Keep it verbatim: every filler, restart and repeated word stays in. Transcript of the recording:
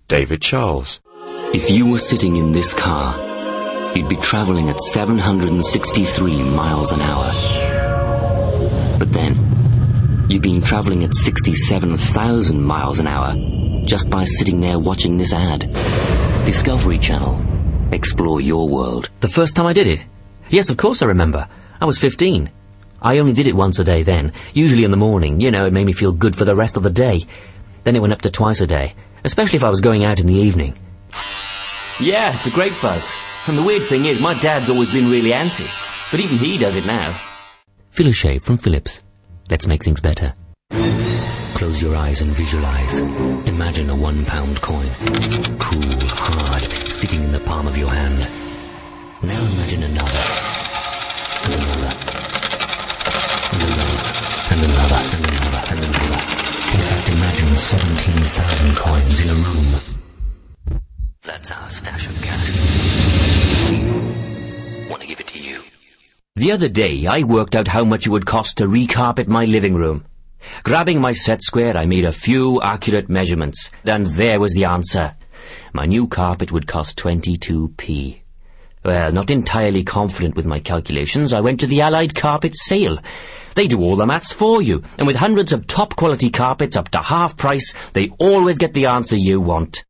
David Charles. If you were sitting in this car, you'd be travelling at seven hundred sixty-three miles an hour. But then, you've been travelling at sixty-seven thousand miles an hour just by sitting there watching this ad. Discovery Channel. Explore your world. The first time I did it? Yes, of course I remember. I was fifteen. I only did it once a day then, usually in the morning. You know, it made me feel good for the rest of the day. Then it went up to twice a day, especially if I was going out in the evening. Yeah, it's a great buzz. And the weird thing is, my dad's always been really anti, but even he does it now. Feel a shave from Philips. Let's make things better. Close your eyes and visualize. Imagine a one pound coin. Cool, hard, sitting in the palm of your hand. Now imagine another. And another. And another. And another. And another. And another. In fact, imagine seventeen thousand coins in a room. That's our stash of cash. Want to give it to you. The other day, I worked out how much it would cost to recarpet my living room. Grabbing my set square, I made a few accurate measurements, and there was the answer. My new carpet would cost twenty-two p. Well, not entirely confident with my calculations, I went to the Allied Carpet sale. They do all the maths for you, and with hundreds of top-quality carpets up to half price, they always get the answer you want.